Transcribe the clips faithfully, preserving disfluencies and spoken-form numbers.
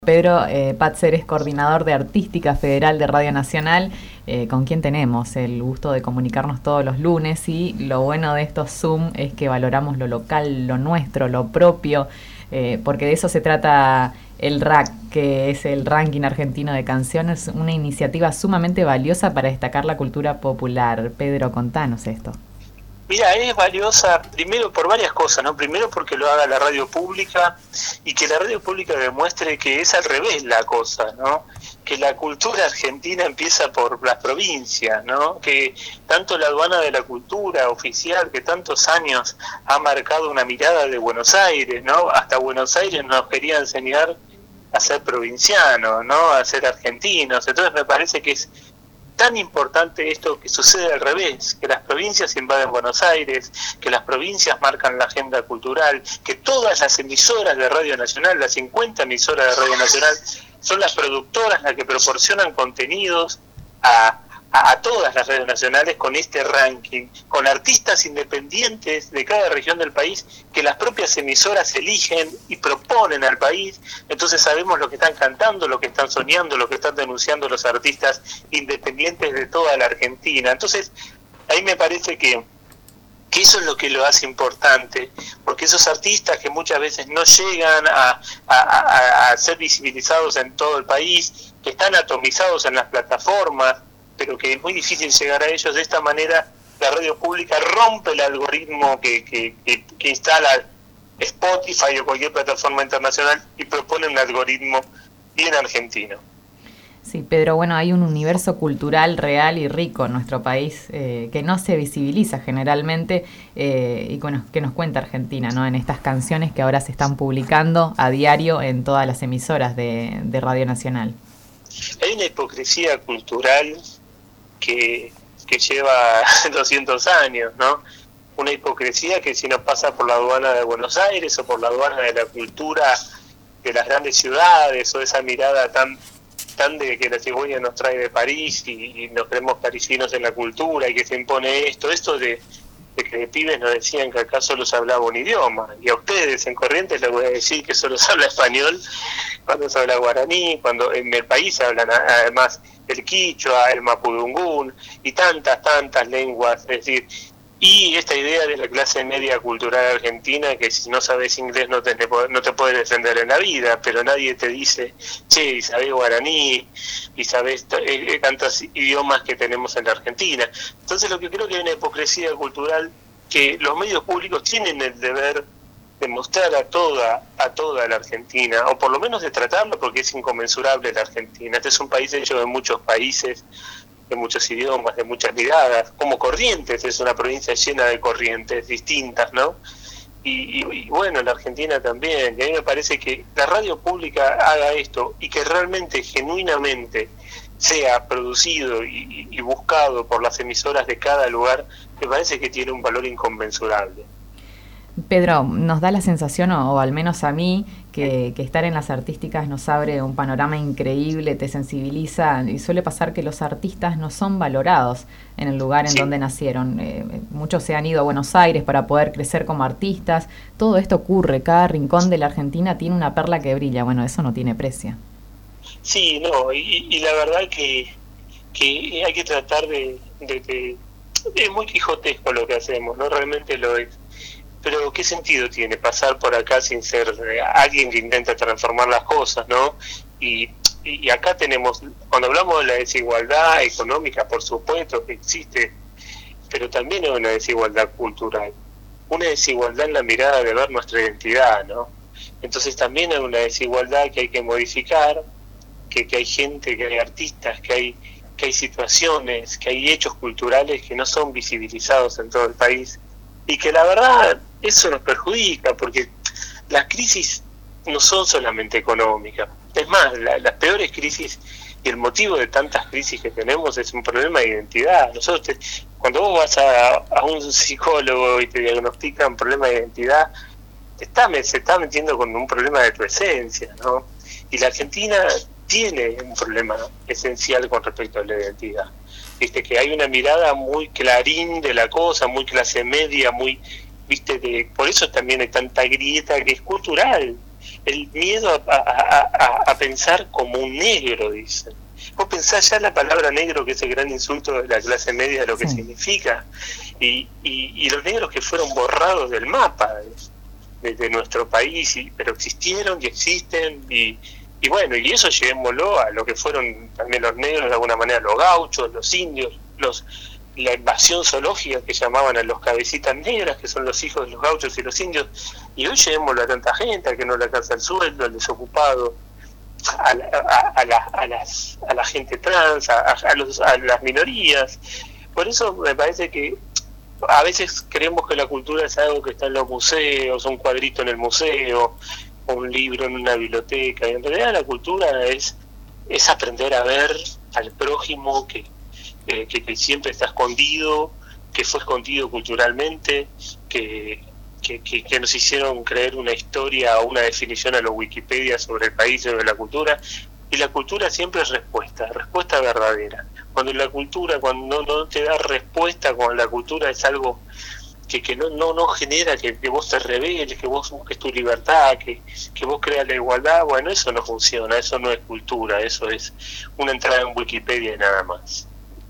Pedro eh, Patzer es coordinador de Artística Federal de Radio Nacional, eh, con quien tenemos el gusto de comunicarnos todos los lunes, y lo bueno de estos Zoom es que valoramos lo local, lo nuestro, lo propio, eh, porque de eso se trata el R A C, que es el Ranking Argentino de Canciones, una iniciativa sumamente valiosa para destacar la cultura popular. Pedro, contanos esto. Mira, es valiosa primero por varias cosas, ¿no? Primero porque lo haga la radio pública y que la radio pública demuestre que es al revés la cosa, ¿no? Que la cultura argentina empieza por las provincias, ¿no? Que tanto la aduana de la cultura oficial, que tantos años ha marcado una mirada de Buenos Aires, ¿no? Hasta Buenos Aires nos quería enseñar a ser provincianos, ¿no? A ser argentinos. Entonces me parece que es tan importante esto que sucede al revés, que las provincias invaden Buenos Aires, que las provincias marcan la agenda cultural, que todas las emisoras de Radio Nacional, las cincuenta emisoras de Radio Nacional, son las productoras las que proporcionan contenidos a, a, a todas las radios nacionales con este ranking, con artistas independientes de cada región del país que las propias emisoras eligen y proponen al país. Entonces sabemos lo que están cantando, lo que están soñando, lo que están denunciando los artistas independientes de toda la Argentina. Entonces ahí me parece que que eso es lo que lo hace importante, porque esos artistas que muchas veces no llegan a, a, a, a ser visibilizados en todo el país, que están atomizados en las plataformas, pero que es muy difícil llegar a ellos, de esta manera la radio pública rompe el algoritmo que, que, que, que instala Spotify o cualquier plataforma internacional y propone un algoritmo bien argentino. Sí, Pedro, bueno, hay un universo cultural real y rico en nuestro país eh, que no se visibiliza generalmente eh, y bueno, que nos cuenta Argentina, ¿no? En estas canciones que ahora se están publicando a diario en todas las emisoras de, de Radio Nacional. Hay una hipocresía cultural que, que lleva doscientos años, ¿no? Una hipocresía que si nos pasa por la aduana de Buenos Aires o por la aduana de la cultura de las grandes ciudades, o esa mirada tan tan de que la cigüeña nos trae de París y, y nos creemos parisinos en la cultura y que se impone esto, esto de, de que de pibes nos decían que acá solo se hablaba un idioma, y a ustedes en Corrientes les voy a decir que solo se habla español cuando se habla guaraní, cuando en el país se hablan además el quichua, el mapudungún y tantas, tantas lenguas, es decir, y esta idea de la clase media cultural argentina, que si no sabes inglés no te, no te puedes defender en la vida, pero nadie te dice, che, y sabés guaraní, y sabés eh, tantos idiomas que tenemos en la Argentina. Entonces lo que creo que hay una hipocresía cultural que los medios públicos tienen el deber de mostrar a toda, a toda la Argentina, o por lo menos de tratarlo, porque es inconmensurable la Argentina. Este es un país hecho de muchos países, de muchos idiomas, de muchas miradas, como Corrientes, es una provincia llena de corrientes distintas, ¿no? Y, y, y bueno, la Argentina también, y a mí me parece que la radio pública haga esto, y que realmente, genuinamente, sea producido y, y buscado por las emisoras de cada lugar, me parece que tiene un valor inconmensurable. Pedro, nos da la sensación, o, o al menos a mí, que, que estar en las artísticas nos abre un panorama increíble, te sensibiliza, y suele pasar que los artistas no son valorados en el lugar en sí. donde nacieron. Eh, muchos se han ido a Buenos Aires para poder crecer como artistas. Todo esto ocurre, cada rincón de la Argentina tiene una perla que brilla. Bueno, eso no tiene precio. Sí, no, y, y la verdad que, que hay que tratar de, de, de... Es muy quijotesco lo que hacemos, ¿no? Realmente lo es. Pero ¿qué sentido tiene pasar por acá sin ser eh, alguien que intenta transformar las cosas, ¿no? Y, y acá tenemos, cuando hablamos de la desigualdad económica, por supuesto que existe, pero también hay una desigualdad cultural, una desigualdad en la mirada de ver nuestra identidad, ¿no? Entonces también hay una desigualdad que hay que modificar, que, que hay gente, que hay artistas, que hay, que hay situaciones, que hay hechos culturales que no son visibilizados en todo el país, y que la verdad eso nos perjudica, porque las crisis no son solamente económicas. Es más, la, las peores crisis y el motivo de tantas crisis que tenemos es un problema de identidad. Nosotros te, cuando vos vas a, a un psicólogo y te diagnostican un problema de identidad, te está, se está metiendo con un problema de tu esencia, ¿no? Y la Argentina tiene un problema esencial con respecto a la identidad. Viste que hay una mirada muy clarín de la cosa, muy clase media, muy, viste, de, por eso también hay tanta grieta que es cultural, el miedo a, a, a, a pensar como un negro, dicen. Vos pensás ya la palabra negro, que es el gran insulto de la clase media, lo que sí. significa, y, y, y los negros que fueron borrados del mapa de, de, de nuestro país, y, pero existieron y existen, y, y bueno, y eso llevémoslo a lo que fueron también los negros, de alguna manera los gauchos, los indios, los la invasión zoológica que llamaban a los cabecitas negras, que son los hijos de los gauchos y los indios, y hoy llevémoslo a tanta gente, a que no le alcanza el sueldo, al desocupado, a la, a, a, la, a, las, a la gente trans, a, a, los, a las minorías. Por eso me parece que a veces creemos que la cultura es algo que está en los museos, un cuadrito en el museo, un libro en una biblioteca, y en realidad la cultura es, es aprender a ver al prójimo que Que, que, que siempre está escondido, que fue escondido culturalmente, que, que, que, que nos hicieron creer una historia o una definición a los Wikipedia sobre el país, sobre la cultura, y la cultura siempre es respuesta, respuesta verdadera. Cuando la cultura, cuando no, no te da respuesta, cuando la cultura es algo que, que no, no, no genera que, que vos te rebeles, que vos busques tu libertad, que, que vos creas la igualdad, bueno, eso no funciona, eso no es cultura, eso es una entrada en Wikipedia y nada más.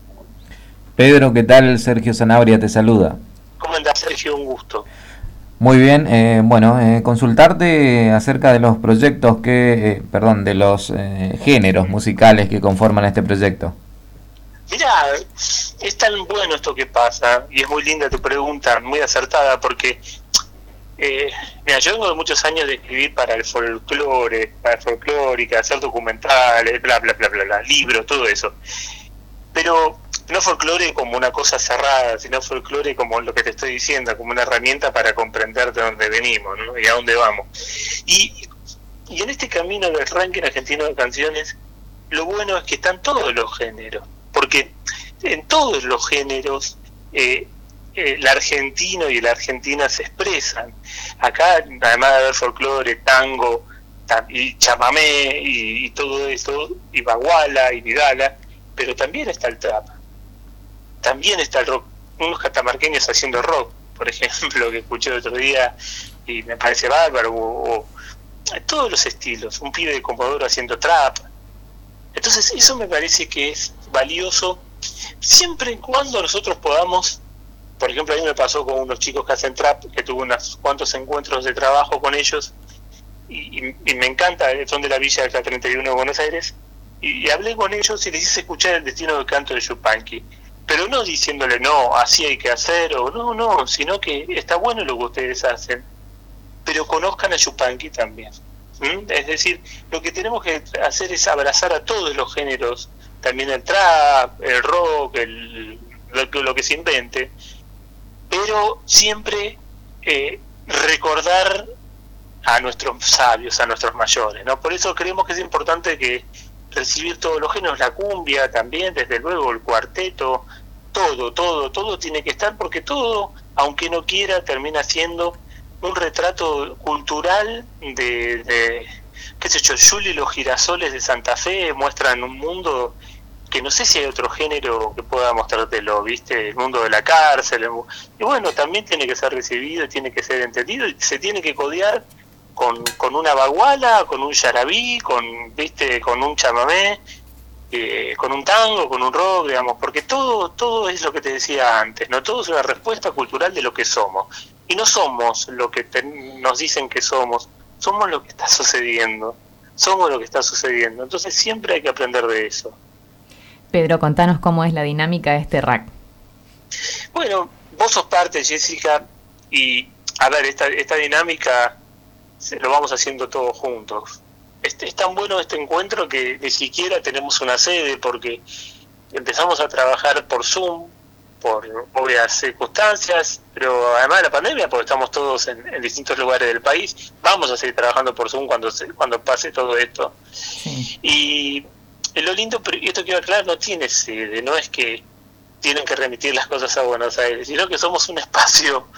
Pedro, ¿qué tal? Sergio Sanabria te saluda. ¿Cómo andás, Sergio? Un gusto. Muy bien, eh, bueno, eh, consultarte acerca de los proyectos que, eh, perdón, de los eh, géneros musicales que conforman este proyecto. Mirá, es tan bueno esto que pasa, y es muy linda tu pregunta, muy acertada, porque eh, mira, yo vengo de muchos años de escribir para el folclore, para el folclórica, hacer documentales, bla, bla, bla, bla, bla, libros, todo eso. Pero no folclore como una cosa cerrada, sino folclore como lo que te estoy diciendo, como una herramienta para comprender de dónde venimos, ¿no? Y a dónde vamos. Y, y en este camino del ranking argentino de canciones, lo bueno es que están todos los géneros, porque en todos los géneros eh, eh, el argentino y la argentina se expresan. Acá, además de haber folclore, tango, y chamamé, y, y todo eso, y baguala, y vidala, pero también está el trap. También está el rock, unos catamarqueños haciendo rock, por ejemplo, que escuché el otro día y me parece bárbaro, o, o todos los estilos, un pibe de Comodoro haciendo trap. Entonces eso me parece que es valioso siempre y cuando nosotros podamos. Por ejemplo, a mí me pasó con unos chicos que hacen trap, que tuve unos cuantos encuentros de trabajo con ellos, y, y, y me encanta, son de la Villa de la treinta y uno de Buenos Aires, y, y hablé con ellos y les hice escuchar el destino del canto de Yupanqui. Pero no diciéndole, no, así hay que hacer, o no, no, sino que está bueno lo que ustedes hacen, pero conozcan a Yupanqui también. ¿Mm? Es decir, lo que tenemos que hacer es abrazar a todos los géneros, también el trap, el rock, el, lo, lo que se invente, pero siempre eh, recordar a nuestros sabios, a nuestros mayores, ¿no? Por eso creemos que es importante que recibir todos los géneros, la cumbia también, desde luego el cuarteto, todo, todo, todo tiene que estar, porque todo, aunque no quiera, termina siendo un retrato cultural de, de qué sé yo, Juli y los girasoles de Santa Fe muestran un mundo que no sé si hay otro género que pueda mostrártelo, ¿viste? El mundo de la cárcel, el, y bueno, también tiene que ser recibido, tiene que ser entendido, y se tiene que codear con, con una baguala, con un yarabí, con, ¿viste? Con un chamamé, eh, con un tango, con un rock, digamos, porque todo todo es lo que te decía antes, ¿no? Todo es una respuesta cultural de lo que somos, y no somos lo que te, nos dicen que somos, somos lo que está sucediendo, somos lo que está sucediendo, entonces siempre hay que aprender de eso. Pedro, contanos cómo es la dinámica de este rack. Bueno, vos sos parte, Jessica, y a ver, esta, esta dinámica se lo vamos haciendo todos juntos. Es, es tan bueno este encuentro que ni siquiera tenemos una sede, porque empezamos a trabajar por Zoom, por obvias circunstancias, pero además de la pandemia, porque estamos todos en, en distintos lugares del país, vamos a seguir trabajando por Zoom cuando se, cuando pase todo esto. Sí. Y lo lindo, pero esto quiero aclarar, no tiene sede, no es que tienen que remitir las cosas a Buenos Aires, sino que somos un espacio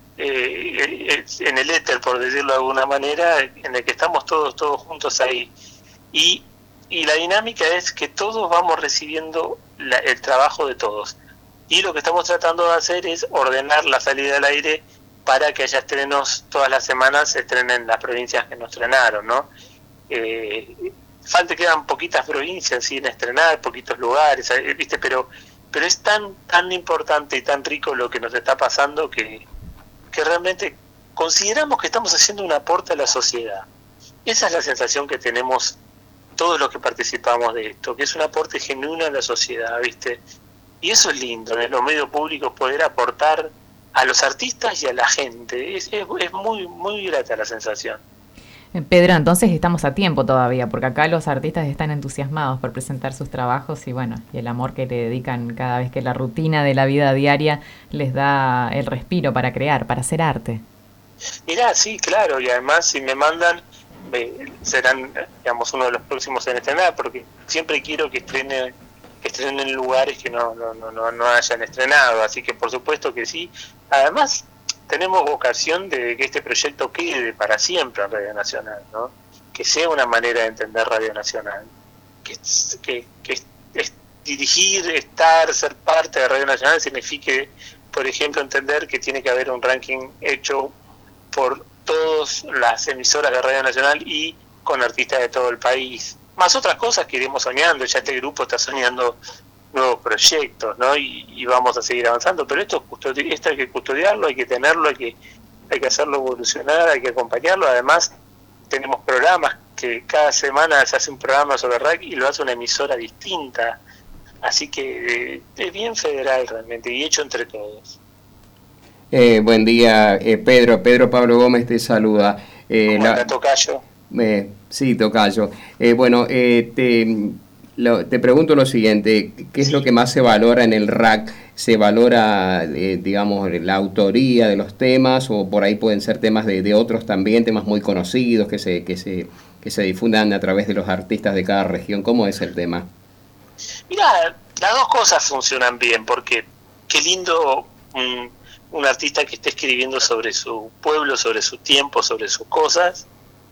eh, en el éter, por decirlo de alguna manera, en el que estamos todos todos juntos ahí. Y, y la dinámica es que todos vamos recibiendo la, el trabajo de todos. Y lo que estamos tratando de hacer es ordenar la salida al aire para que haya estrenos todas las semanas, se estrenen las provincias que no estrenaron, ¿no? Eh, falta, quedan poquitas provincias sin estrenar, poquitos lugares, ¿viste? Pero, pero es tan, tan importante y tan rico lo que nos está pasando que, que realmente consideramos que estamos haciendo un aporte a la sociedad. Esa es la sensación que tenemos todos los que participamos de esto, que es un aporte genuino a la sociedad, ¿viste? Y eso es lindo, en los medios públicos poder aportar a los artistas y a la gente. Es, es, es muy, muy grata la sensación. Pedro, entonces estamos a tiempo todavía, porque acá los artistas están entusiasmados por presentar sus trabajos y bueno, y el amor que le dedican cada vez que la rutina de la vida diaria les da el respiro para crear, para hacer arte. Mirá, sí, claro, y además si me mandan, eh, serán, digamos, uno de los próximos en estrenar, porque siempre quiero que estrenen, que estrenen en lugares que no, no, no, no hayan estrenado, así que por supuesto que sí. Además, tenemos vocación de que este proyecto quede para siempre en Radio Nacional, ¿no? Que sea una manera de entender Radio Nacional, que, que, que es, es dirigir, estar, ser parte de Radio Nacional signifique, por ejemplo, entender que tiene que haber un ranking hecho por todas las emisoras de Radio Nacional y con artistas de todo el país, más otras cosas que iremos soñando. Ya este grupo está soñando nuevos proyectos, ¿no? Y, y vamos a seguir avanzando, pero esto, esto hay que custodiarlo, hay que tenerlo, hay que hay que hacerlo evolucionar, hay que acompañarlo. Además, tenemos programas que cada semana se hace un programa sobre R A C y lo hace una emisora distinta, así que eh, es bien federal realmente y hecho entre todos. Eh, buen día, eh, Pedro. Pedro Pablo Gómez te saluda. Eh, ¿Cómo anda, Tocayo? Eh, sí, Tocayo. Eh, bueno, eh, te, lo, te pregunto lo siguiente. ¿Qué es sí. lo que más se valora en el R A C? ¿Se valora, eh, digamos, la autoría de los temas o por ahí pueden ser temas de, de otros también, temas muy conocidos que se, que, se, que se difundan a través de los artistas de cada región? ¿Cómo es el tema? Mira, las dos cosas funcionan bien porque qué lindo... Mmm, un artista que esté escribiendo sobre su pueblo, sobre su tiempo, sobre sus cosas.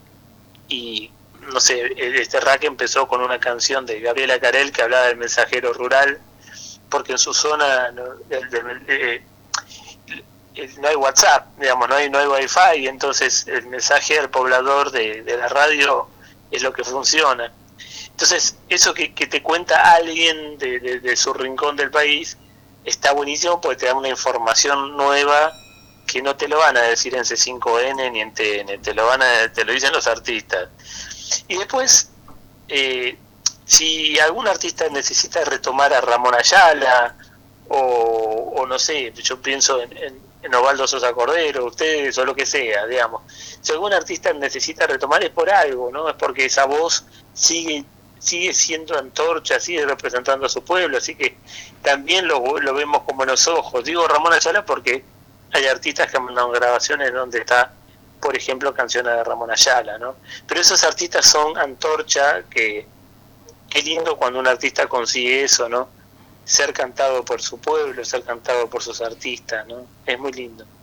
Y, no sé, este R A C empezó con una canción de Gabriela Carel que hablaba del mensajero rural, porque en su zona no, el, el, el, el, no hay WhatsApp, digamos, no hay, no hay Wi-Fi, y entonces el mensaje al poblador de, de la radio es lo que funciona. Entonces, eso que, que te cuenta alguien de, de, de su rincón del país, está buenísimo porque te da una información nueva que no te lo van a decir en C cinco N ni en T N, te lo van a, te lo dicen los artistas. Y después, eh, si algún artista necesita retomar a Ramón Ayala, o, o no sé, yo pienso en, en, en Osvaldo Sosa Cordero, ustedes, o lo que sea, digamos. Si algún artista necesita retomar es por algo, ¿no? Es porque esa voz sigue sigue siendo antorcha, sigue representando a su pueblo, así que también lo, lo vemos como en los ojos. Digo Ramón Ayala porque hay artistas que han mandado grabaciones donde está, por ejemplo, canciones de Ramón Ayala, ¿no? Pero esos artistas son antorcha, que qué lindo cuando un artista consigue eso, ¿no? Ser cantado por su pueblo, ser cantado por sus artistas, ¿no? Es muy lindo.